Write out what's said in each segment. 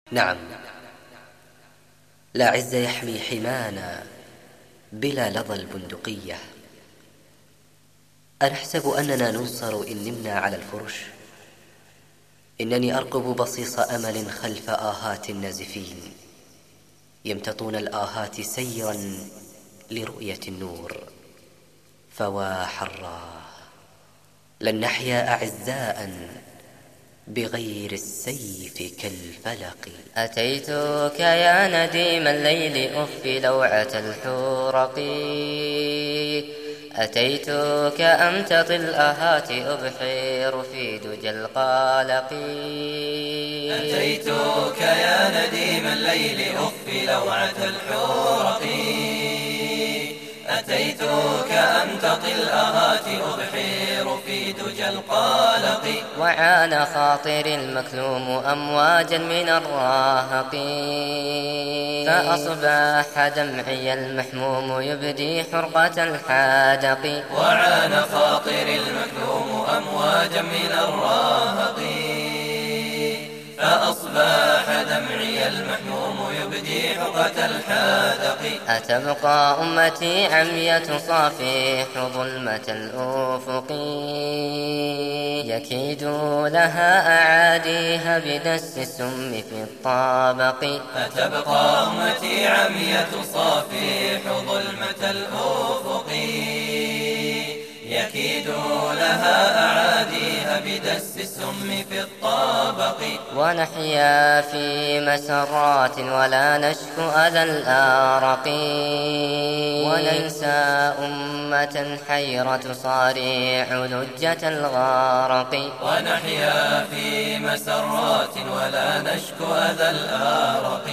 نعم، لا عز يحمي حمانا بلا لظى البندقية. أنحسب أننا ننصر إن نمنا على الفرش؟ إنني أرقب بصيص أمل خلف آهات النازفين يمتطون الآهات سيرا لرؤية النور. فوا حراه، لن نحيا أعزاء بغير السيف كالفلق. أتيتك يا نديم الليل أخفي لوعة الحورق، أتيتك أمتطي الآهات أبحر في دجى القلق. أتيتك يا نديم الليل أخفي لوعة الحورق، أتيتك أمتطي الآهات أبحر في دجى القلق. وعان خاطري المكلوم أمواجا من الراهق، فأصبح دمعي المحموم يبدي حرقة الحادق. وعان خاطري المكلوم أمواجا من الراهق، فأصبح دمعي المحموم يبدي حرقة الحادق. أتبقى أمتي عمية تصافح ظلمة الأفق، يكيد لها أعاديها بدس السم في الطابق. أتبقى أمتي عمية تصافح ظلمة الأفق، يكيد لها أعاديها بدس السم في الطابق. ونحيا في مسرات ولا نشكو أذى الآرق، وننسى أمة حيرة تصارع لجة الغارق. ونحيا في مسرات ولا نشكو أذى الآرق،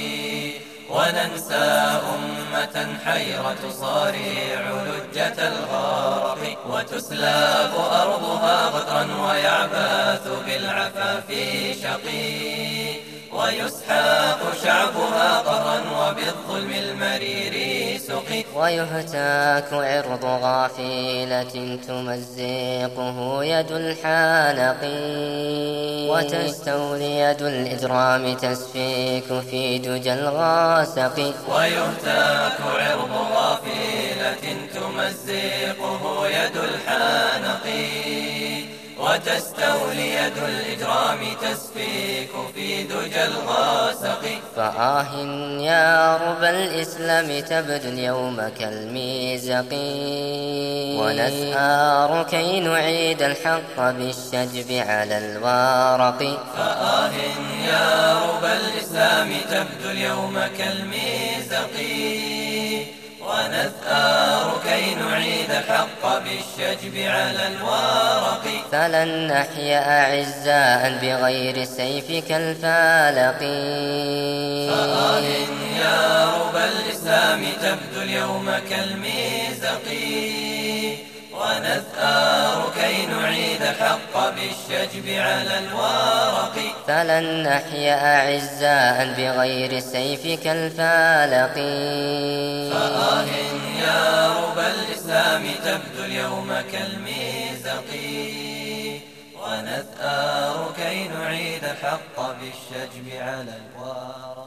وننسى أمة حيرة تصارع لجة الغارق. وتسلب أرضها غدرا ويعبث بالعفاف شقي، ويسحق شعبها قهرا وبالظلم المرير سقي. ويهتاك عرض غافلة تمزقه يد الحانق، وتستولي يد الإجرام تسفيك في دجى الغاسق. ويهتاك عرض غافلة تمزقه يد الحانق، وتستولي يد الإجرام تسفيك في دجى الغاسق. فآه يا رب الإسلام تبدو اليوم كالميزق، ونثار كي نعيد الحق بالشجب على الوارق. فآه يا رب الإسلام تبدو اليوم كالميزق، ونثار كي نعيد الحق بالشجب على الوارق. فلن نحيا أعزاء بغير السيف كالفالق. فآه يا رب الإسلام تبدو اليوم كالميزق، ونثار كي نعيد الحق بالشجب على الوارق. فلن نحيا أعزاء بغير السيف كالفالق. فآه يا رب الإسلام تبدو اليوم كالميزق، ونثار كي نعيد الحق بالشجب على الوارق.